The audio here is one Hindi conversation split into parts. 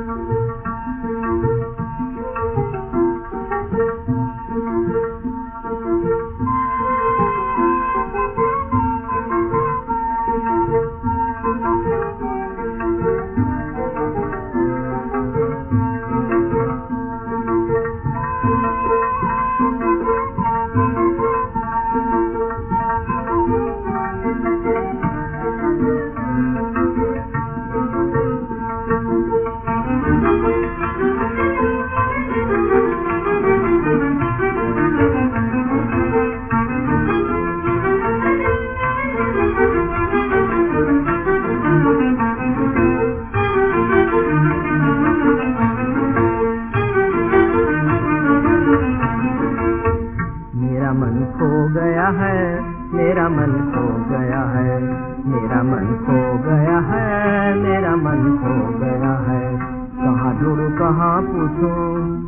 मेरा मन खो गया है, मेरा मन खो गया है, मेरा मन खो गया है, मेरा मन खो गया है। कहाँ ढूंढूं कहाँ पूछूं,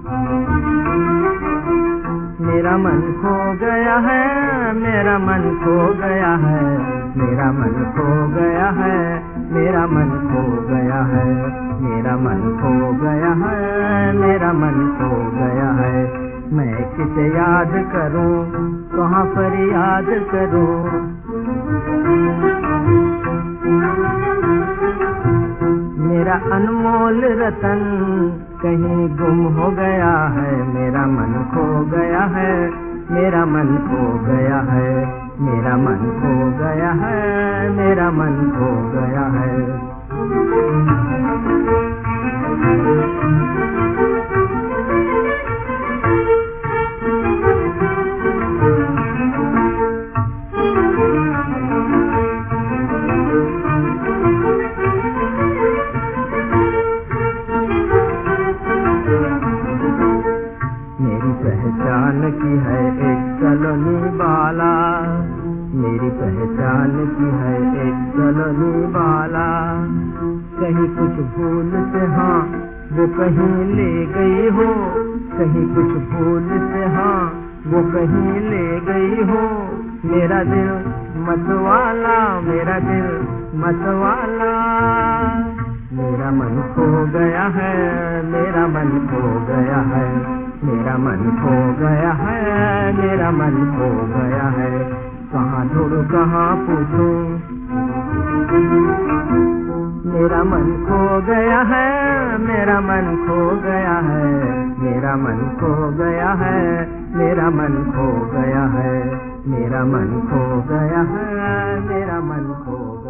मेरा मन खो गया है, मेरा मन खो गया है, मेरा मन खो गया है, मेरा मन खो गया है, मेरा मन खो गया है, मेरा मन खो गया है। मैं किसे याद करूं, कहाँ पर याद करूं, मेरा अनमोल रतन कहीं गुम हो गया है। मेरा मन खो गया है, मेरा मन खो गया है, मेरा मन खो गया है, मेरा मन खो गया है। मेरी पहचान की है एक कॉलोनी वाला, मेरी पहचान की है एक कॉलोनी वाला। कहीं कुछ भूल से हाँ वो कहीं ले गई हो, कहीं कुछ भूल से हाँ वो कहीं ले गई हो। मेरा दिल मतवाला, मेरा दिल मतवाला। मेरा मन खो गया है, मेरा मन खो गया है, मेरा मन खो गया है, मेरा मन खो गया है। कहाँ ढूंढूं कहाँ पूछूं, मेरा मन खो गया है, मेरा मन खो गया है, मेरा मन खो गया है, मेरा मन खो गया है, मेरा मन खो गया है, मेरा मन खो